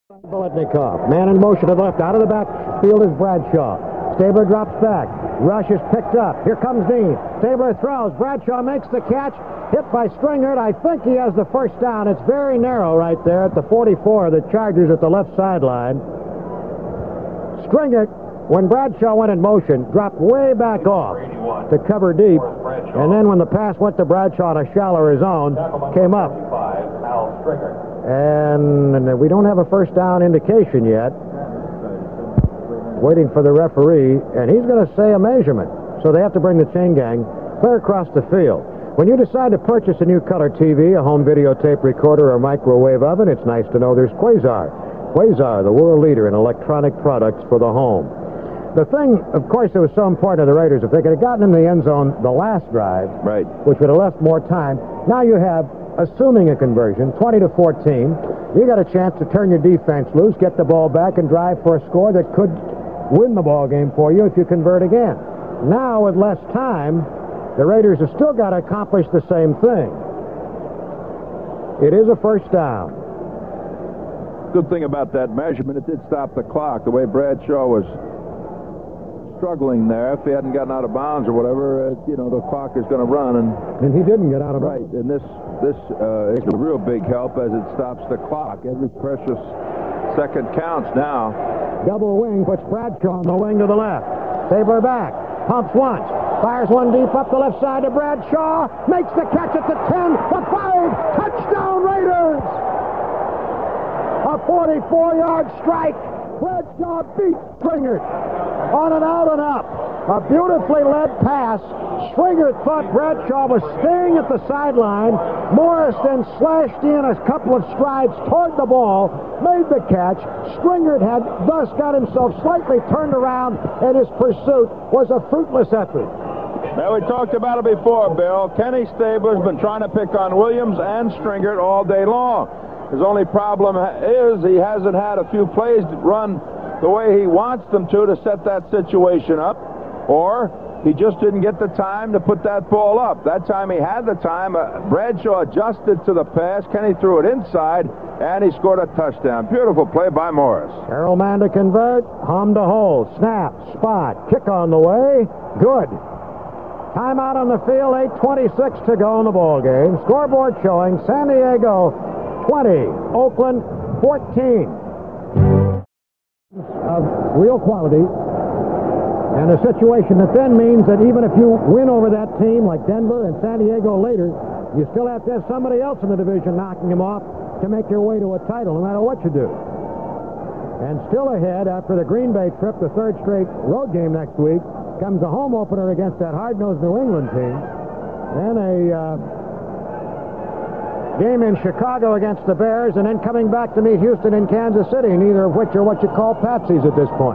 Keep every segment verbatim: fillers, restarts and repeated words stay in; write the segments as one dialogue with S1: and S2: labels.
S1: Biletnikoff, man in motion to the left. Out of the backfield is Bradshaw. Stabler drops back. Rush is picked up. Here comes Dean. Stabler throws. Bradshaw makes the catch. Hit by Stringert. I think he has the first down. It's very narrow right there at the forty-four of the Chargers at the left sideline. Stringert, when Bradshaw went in motion, dropped way back off to cover deep. And then when the pass went to Bradshaw in a shallower zone, came up. And we don't have a first down indication yet. Waiting for the referee, and he's going to say a measurement. So they have to bring the chain gang clear across the field. When you decide to purchase a new color T V, a home videotape recorder, or microwave oven, it's nice to know there's Quasar. Quasar, the world leader in electronic products for the home. The thing, of course, that was so important to the Raiders, if they could have gotten in the end zone the last drive,
S2: right,
S1: which would have left more time, now you have, assuming a conversion, twenty to fourteen, you got a chance to turn your defense loose, get the ball back, and drive for a score that could win the ball game for you if you convert again. Now, with less time, the Raiders have still got to accomplish the same thing. It is a first down.
S2: Good thing about that measurement, it did stop the clock. The way Bradshaw was struggling there, if he hadn't gotten out of bounds or whatever, uh, you know, the clock is going to run. And
S1: and he didn't get out of
S2: bounds. Right, and this, this uh, is a real big help as it stops the clock. Every precious second counts now.
S1: Double wing puts Bradshaw on the wing to the left. Stabler back. Pumps once. Fires one deep up the left side to Bradshaw. Makes the catch at the ten. The five. Touchdown Raiders. A forty-four-yard strike. Bradshaw beats Stringert. On and out and up. A beautifully led pass. Stringert thought Bradshaw was staying at the sideline. Morris then slashed in a couple of strides toward the ball, made the catch. Stringert had thus got himself slightly turned around, and his pursuit was a fruitless effort.
S2: Now, we talked about it before, Bill. Kenny Stabler's been trying to pick on Williams and Stringert all day long. His only problem is he hasn't had a few plays run the way he wants them to to set that situation up, or he just didn't get the time to put that ball up. That time he had the time. Uh, Bradshaw adjusted to the pass. Kenny threw it inside, and he scored a touchdown. Beautiful play by Morris.
S1: Carroll man to convert. Hum to hold. Snap. Spot. Kick on the way. Good. Timeout on the field. eight twenty-six to go in the ball game. Scoreboard showing San Diego twenty, Oakland fourteen. Of real quality. And a situation that then means that even if you win over that team like Denver and San Diego later, you still have to have somebody else in the division knocking them off to make your way to a title, no matter what you do. And still ahead after the Green Bay trip, the third straight road game next week, comes a home opener against that hard-nosed New England team. Then a uh, game in Chicago against the Bears, and then coming back to meet Houston and Kansas City, neither of which are what you call patsies at this point.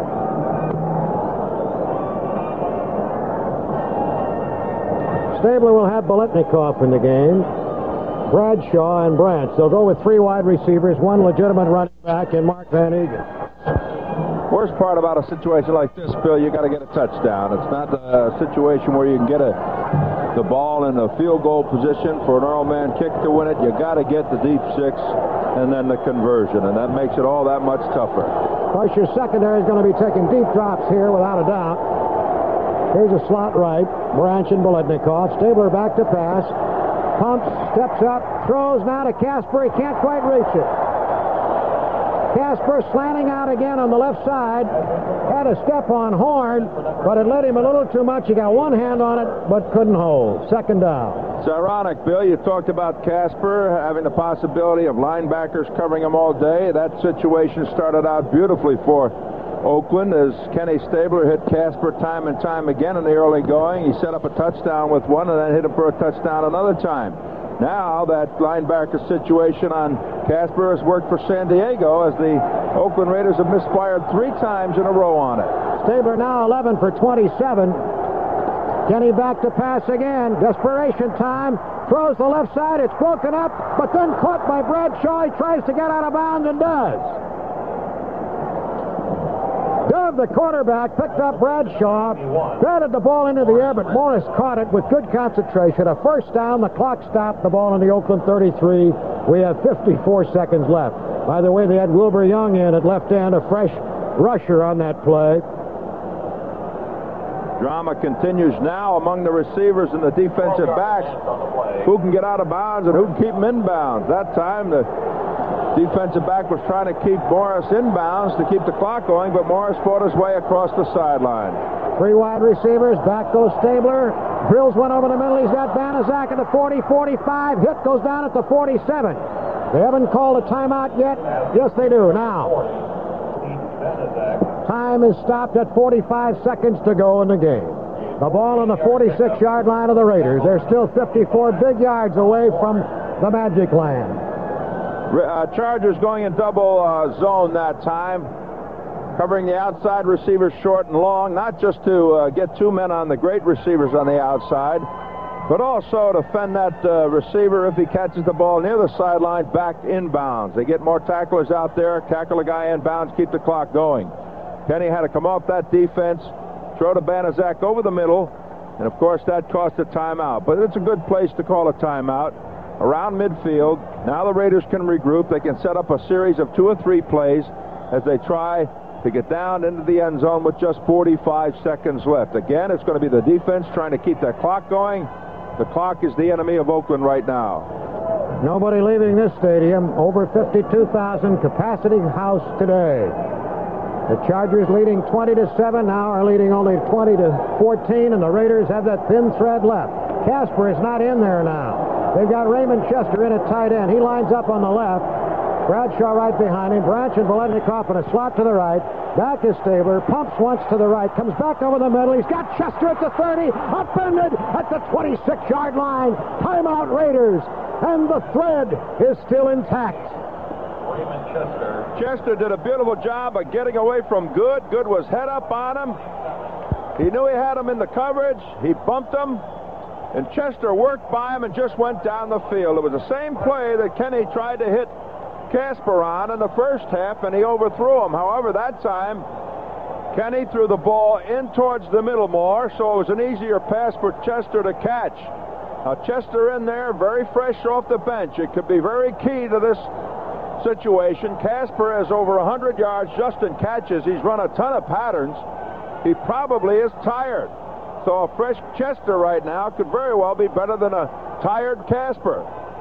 S1: Stabler will have Biletnikoff in the game. Bradshaw and Branch. They'll go with three wide receivers, one legitimate running back, and Mark Van Egan.
S2: Worst part about a situation like this, Bill, you got to get a touchdown. It's not a situation where you can get a, the ball in a field goal position for an Earl man kick to win it. You got to get the deep six and then the conversion, and that makes it all that much tougher.
S1: Of course, your secondary is going to be taking deep drops here without a doubt. Here's a slot right. Branch and Biletnikoff. Stabler back to pass. Pumps, steps up, throws now to Casper. He can't quite reach it. Casper slanting out again on the left side. Had a step on Horn, but it led him a little too much. He got one hand on it, but couldn't hold. Second down.
S2: It's ironic, Bill. You talked about Casper having the possibility of linebackers covering him all day. That situation started out beautifully for Oakland as Kenny Stabler hit Casper time and time again in the early going. He set up a touchdown with one and then hit him for a touchdown another time. Now that linebacker situation on Casper has worked for San Diego as the Oakland Raiders have misfired three times in a row on it.
S1: Stabler now eleven for twenty-seven. Kenny back to pass again. Desperation time. Throws the left side. It's broken up, but then caught by Bradshaw. He tries to get out of bounds and does. Love, the quarterback, picked up Bradshaw, batted the ball into the air, but Morris caught it with good concentration. A first down, the clock stopped, the ball in the Oakland thirty-three. We have fifty-four seconds left. By the way, they had Wilbur Young in at left end, a fresh rusher on that play.
S2: Drama continues now among the receivers and the defensive backs. Who can get out of bounds and who can keep them in bounds? That time, the defensive back was trying to keep Morris in bounds to keep the clock going, but Morris fought his way across the sideline.
S1: Three wide receivers. Back goes Stabler. Drills one over the middle. He's got Banaszak at the forty, forty-five. Hit goes down at the forty-seven. They haven't called a timeout yet. Yes, they do now. Time is stopped at forty-five seconds to go in the game. The ball on the forty-six-yard line of the Raiders. They're still fifty-four big yards away from the Magic Land.
S2: Uh, Chargers going in double uh, zone that time, covering the outside receivers short and long, not just to uh, get two men on the great receivers on the outside, but also to fend that uh, receiver if he catches the ball near the sideline back inbounds. They get more tacklers out there, tackle a guy inbounds, keep the clock going. Kenny had to come off that defense, throw to Banaszak over the middle, and of course that cost a timeout. But it's a good place to call a timeout. Around midfield, now the Raiders can regroup. They can set up a series of two or three plays as they try to get down into the end zone with just forty-five seconds left. Again, it's going to be the defense trying to keep that clock going. The clock is the enemy of Oakland right now.
S1: Nobody leaving this stadium. Over fifty-two thousand capacity house today. The Chargers leading twenty to seven, now are leading only twenty to fourteen, and the Raiders have that thin thread left. Casper is not in there now. They've got Raymond Chester in at tight end. He lines up on the left. Bradshaw right behind him. Branch and Voletnikoff in a slot to the right. Back is Stabler. Pumps once to the right. Comes back over the middle. He's got Chester at the thirty. Upended at the twenty-six-yard line. Timeout Raiders. And the thread is still intact.
S2: Raymond Chester. Chester did a beautiful job of getting away from Good. Good was head up on him. He knew he had him in the coverage. He bumped him. And Chester worked by him and just went down the field. It was the same play that Kenny tried to hit Casper on in the first half, and he overthrew him. However, that time, Kenny threw the ball in towards the middle more, so it was an easier pass for Chester to catch. Now, Chester in there, very fresh off the bench. It could be very key to this situation. Casper has over one hundred yards just in catches. He's run a ton of patterns. He probably is tired. So a fresh Chester right now could very well be better than a tired Casper.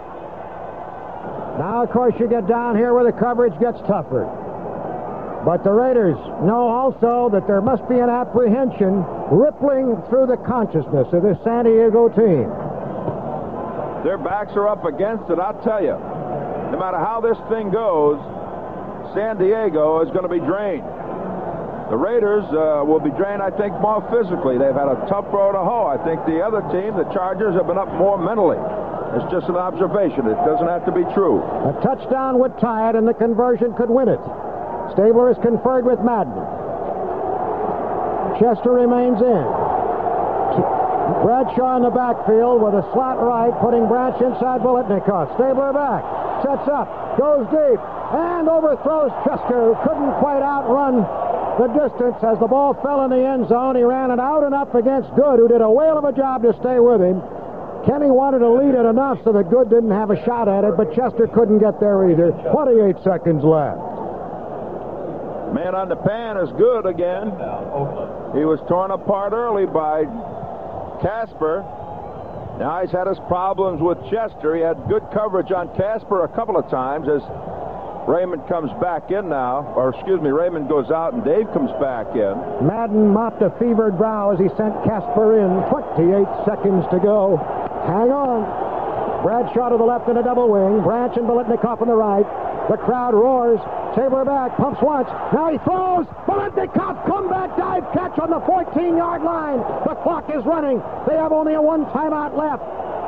S1: Now, of course, you get down here where the coverage gets tougher. But the Raiders know also that there must be an apprehension rippling through the consciousness of this San Diego team.
S2: Their backs are up against it, I'll tell you. No matter how this thing goes, San Diego is going to be drained. The Raiders uh, will be drained, I think, more physically. They've had a tough road to hoe. I think the other team, the Chargers, have been up more mentally. It's just an observation. It doesn't have to be true.
S1: A touchdown would tie it, and the conversion could win it. Stabler is conferred with Madden. Chester remains in. Bradshaw in the backfield with a slot right, putting Branch inside Voletnikoff. Stabler back, sets up, goes deep, and overthrows Chester, who couldn't quite outrun the distance as the ball fell in the end zone. He ran it out and up against Good, who did a whale of a job to stay with him. Kenny wanted to lead it enough so that Good didn't have a shot at it, but Chester couldn't get there either. twenty-eight seconds left.
S2: Man on the pan is Good again. He was torn apart early by Casper. Now he's had his problems with Chester. He had good coverage on Casper a couple of times as Raymond comes back in now, or excuse me, Raymond goes out and Dave comes back in.
S1: Madden mopped a fevered brow as he sent Casper in. twenty-eight seconds to go. Hang on. Bradshaw to the left in a double wing. Branch and Voletnikoff on the right. The crowd roars. Stabler back, pumps once. Now he throws. Voletnikoff, comeback dive catch on the fourteen-yard line. The clock is running. They have only a one timeout left.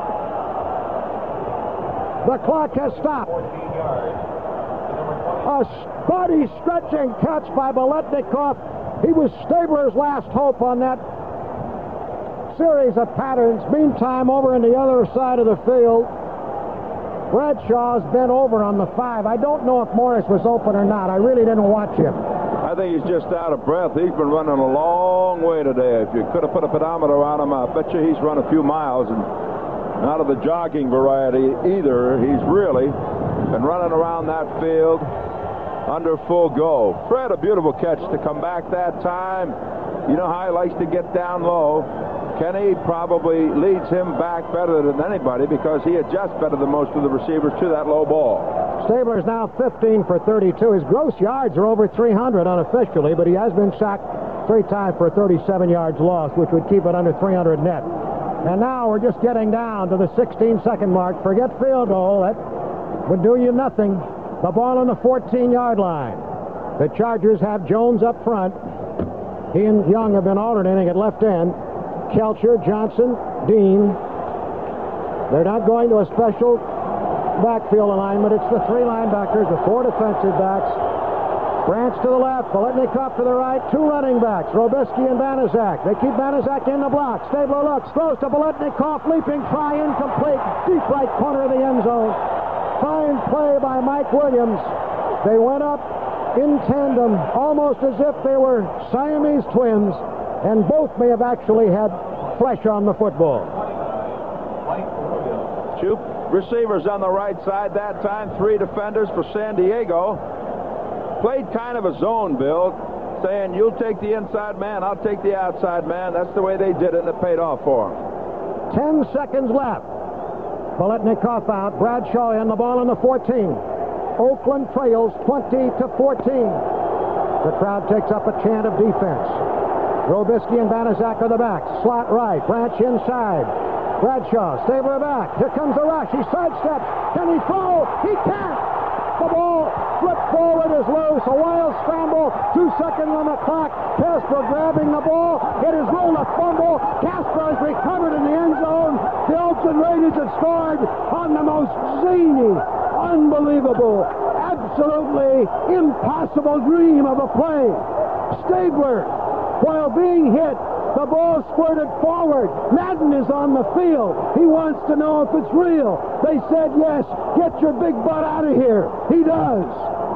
S1: The clock has stopped. A body stretching catch by Voletnikoff. He was Stabler's last hope on that series of patterns. Meantime, over in the other side of the field, Bradshaw's bent over on the five. I don't know if Morris was open or not. I really didn't watch him.
S2: I think he's just out of breath. He's been running a long way today. If you could have put a pedometer on him, I bet you he's run a few miles, and not of the jogging variety either. He's really been running around that field under full go. Fred, a beautiful catch to come back that time. You know how he likes to get down low. Kenny probably leads him back better than anybody because he adjusts better than most of the receivers to that low ball.
S1: Stabler's now fifteen for thirty-two. His gross yards are over three hundred unofficially, but he has been sacked three times for thirty-seven yards lost, which would keep it under three hundred net. And now we're just getting down to the sixteen-second mark. Forget field goal. That would do you nothing. The ball on the fourteen-yard line. The Chargers have Jones up front. He and Young have been alternating at left end. Kelcher, Johnson, Dean. They're not going to a special backfield alignment. It's the three linebackers, the four defensive backs. Branch to the left, Biletnikoff to the right, two running backs, Robisky and Banaszak. They keep Banaszak in the block. Stabler looks, throws to Biletnikoff, leaping try, incomplete, deep right corner of the end zone. Fine play by Mike Williams. They went up in tandem, almost as if they were Siamese twins, and both may have actually had flesh on the football.
S2: Two receivers on the right side that time, three defenders for San Diego. Played kind of a zone, Bill, saying you'll take the inside man, I'll take the outside man. That's the way they did it, and it paid off for them.
S1: Ten seconds left. Biletnikoff out, Bradshaw in, the ball on the fourteen. Oakland trails twenty to fourteen. The crowd takes up a chant of defense. Robisky and Banaszak are the backs. Slot right, Branch inside. Bradshaw, Stabler back. Here comes the rush. He sidesteps. Can he throw? He can't. The ball flipped forward is loose. A wild scramble. Two seconds on the clock. Casper grabbing the ball. It is ruled a fumble. Casper has recovered in the end zone. The Oakland Raiders have scored on the most zany, unbelievable, absolutely impossible dream of a play. Stabler, while being hit, the ball squirted forward. Madden is on the field. He wants to know if it's real. They said, yes, get your big butt out of here. He does.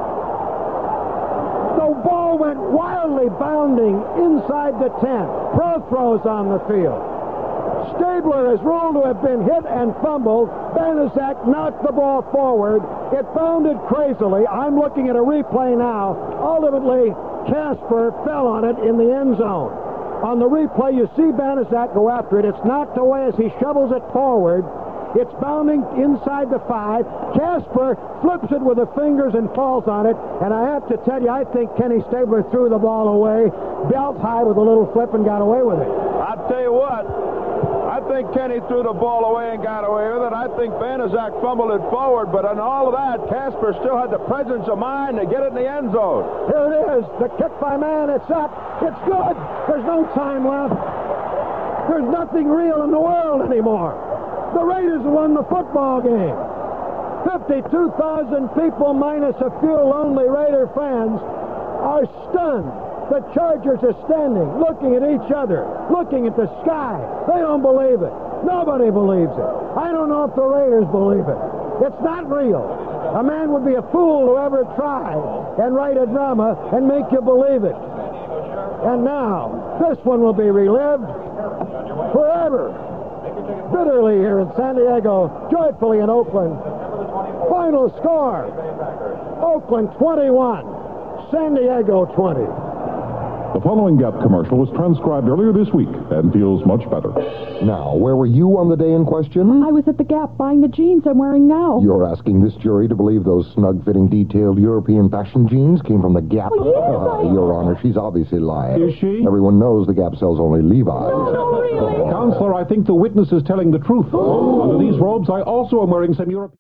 S1: The ball went wildly bounding inside the ten. Prothro's on the field. Stabler is ruled to have been hit and fumbled. Banaszak knocked the ball forward. It bounded crazily. I'm looking at a replay now. Ultimately, Casper fell on it in the end zone. On the replay, you see Banaszak go after it. It's knocked away as he shovels it forward. It's bounding inside the five. Casper flips it with the fingers and falls on it. And I have to tell you, I think Kenny Stabler threw the ball away, belt high with a little flip, and got away with it.
S2: I'll tell you what. I think Kenny threw the ball away and got away with it. I think Banaszak fumbled it forward, but in all of that, Casper still had the presence of mind to get it in the end zone.
S1: Here it is. The kick by Mann. It's up. It's good. There's no time left. There's nothing real in the world anymore. The Raiders won the football game. fifty-two thousand people minus a few lonely Raider fans are stunned. The Chargers are standing, looking at each other, looking at the sky. They don't believe it. Nobody believes it. I don't know if the Raiders believe it. It's not real. A man would be a fool to ever try and write a drama and make you believe it. And now, this one will be relived forever. Bitterly here in San Diego, joyfully in Oakland. Final score, Oakland twenty-one, San Diego twenty.
S3: The following Gap commercial was transcribed earlier this week and feels much better.
S4: Now, where were you on the day in question?
S5: I was at the Gap buying the jeans I'm wearing now.
S4: You're asking this jury to believe those snug-fitting, detailed European fashion jeans came from the Gap?
S5: Well, yes,
S4: uh,
S5: I...
S4: Your Honor, she's obviously lying.
S3: Is she?
S4: Everyone knows the Gap sells only Levi's.
S5: No, no, really?
S3: Counselor, I think the witness is telling the truth. Under these robes, I also am wearing some European...